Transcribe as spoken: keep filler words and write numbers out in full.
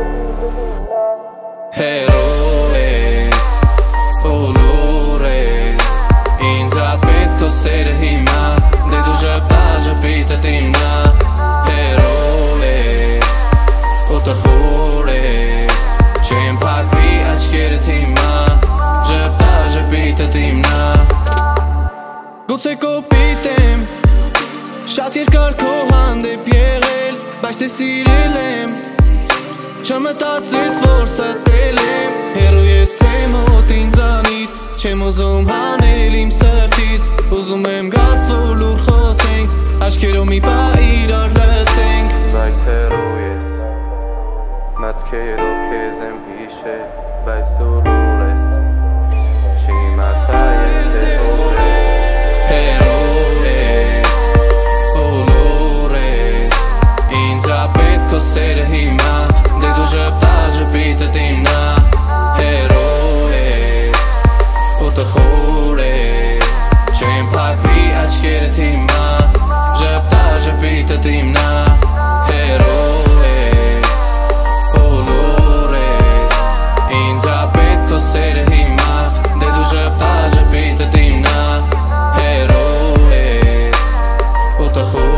Heroes, olores, ինձ ապետ քո սերը հիմա, դե դու ժպտա ժպիտը իմնա Heroes, օտախոր ես, չեմ փակվի աչքերդ հիմա, ժպտա ժպիտը իմնա Գուցե կոպիտ եմ, շատ երկար քո հանդեպ եղել, բայց թե սիրել եմ Չմտածես, որ ստել եմ Հեռու ես թե մոտ ինձանից Չեմ ուզում հանել իմ սրտից Ուզում եմ գաս, որ լուր խոսենք Աչքերով մի պա իրար լսենք Բայց հեռու ես Մտքերով քեզ եմ հիշել Բայց դու լուր ես Չիմացա ես թե որ ես Հեռու ես, բոլոր ես Ինձ ապետ քո սերը հիմա Դե դու ժպտա ժպիտը իմնա Heroes, օտախոր ես Չեմ փակվի աչքերդ հիմա Ժպտա ժպիտը իմնա Heroes, բոլոր ես Ինձ ապետ քո սերը հիմա Դե դու ժպտա ժպիտը իմնա Heroes, օտախոր